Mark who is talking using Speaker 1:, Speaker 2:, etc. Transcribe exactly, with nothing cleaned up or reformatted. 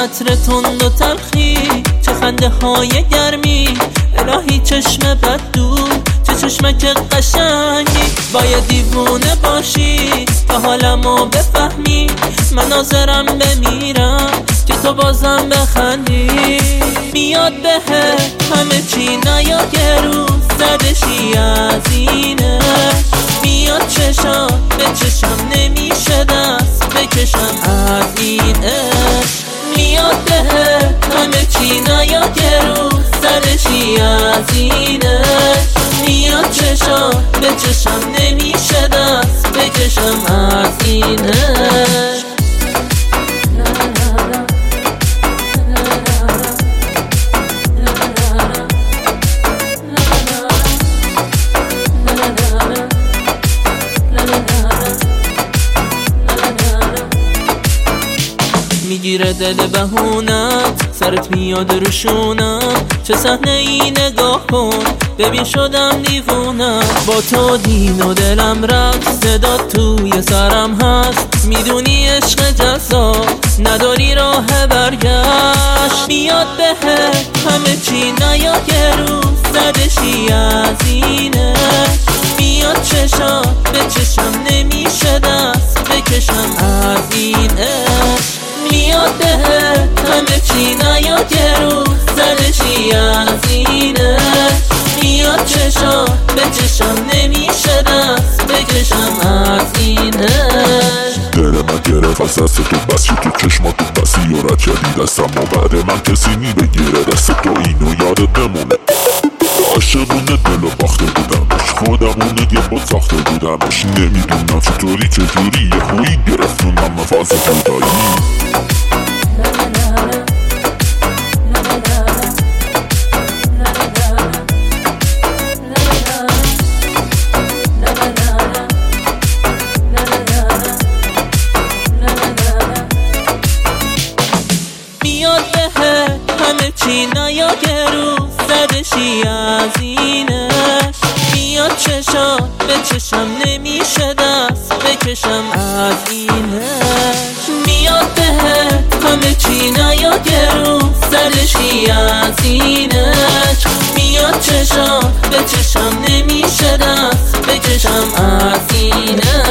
Speaker 1: عطر تند و تلخی، چه خنده های گرمی، الهی چشم بد دور، چه چشمک قشنگی. باید دیوونه باشی تا حالمو بفهمی، من ناظرم بمیرم که تو بازم بخندی. میاد بهه همه چی، نیاد یه روز زدشی از اینه. میاد چشم به چشم، نمیشه دست بکشم از این عشق. میاد بهه همه چی، نیاد یه روز زدشی از اینه. میاد چشم به چشم، نمیشه دست بکشم از این عشق. میگیره دل بهونت، سرت میاد روشونم. چه صحنه ای نگاه کن، ببین شدم دیوونم. با تو دین و دلم رفت، صدا توی سرم هست. میدونی عشق جذاب نداری راه برگشت. میاد بهه همه چی، نیاد یه روز زدشی از اینه. میاد چشم به چشم، نمیشه دست بکشم از این عشق. میاد بهه همه چی، نیاد یه روز زدشی از اینه. میاد چشم به چشم، نمیشه دست بکشم از اینه.
Speaker 2: دل من گرفت از دست تو، بس شد تو چشماتو بسی و رد کردی دستم. و بعد من کسی میبگیره دست تو، اینو یادت بمونه. عاشقونه دلو باخته بودمش، خودمونه یه بود ساخته بودمش. نمیدونم چطوری چجوری یه خویی گرفتونم من فاز جدایی.
Speaker 1: میاد بهه همه چی، نیاد یه روز زدشی از اینش. میاد چشم به چشم، نمیشه دست بکشم از اینش. میاد بهه همه چی، نیاد یه روز زدشی از اینش. میاد چشم به چشم، نمیشه دست بکشم از اینش.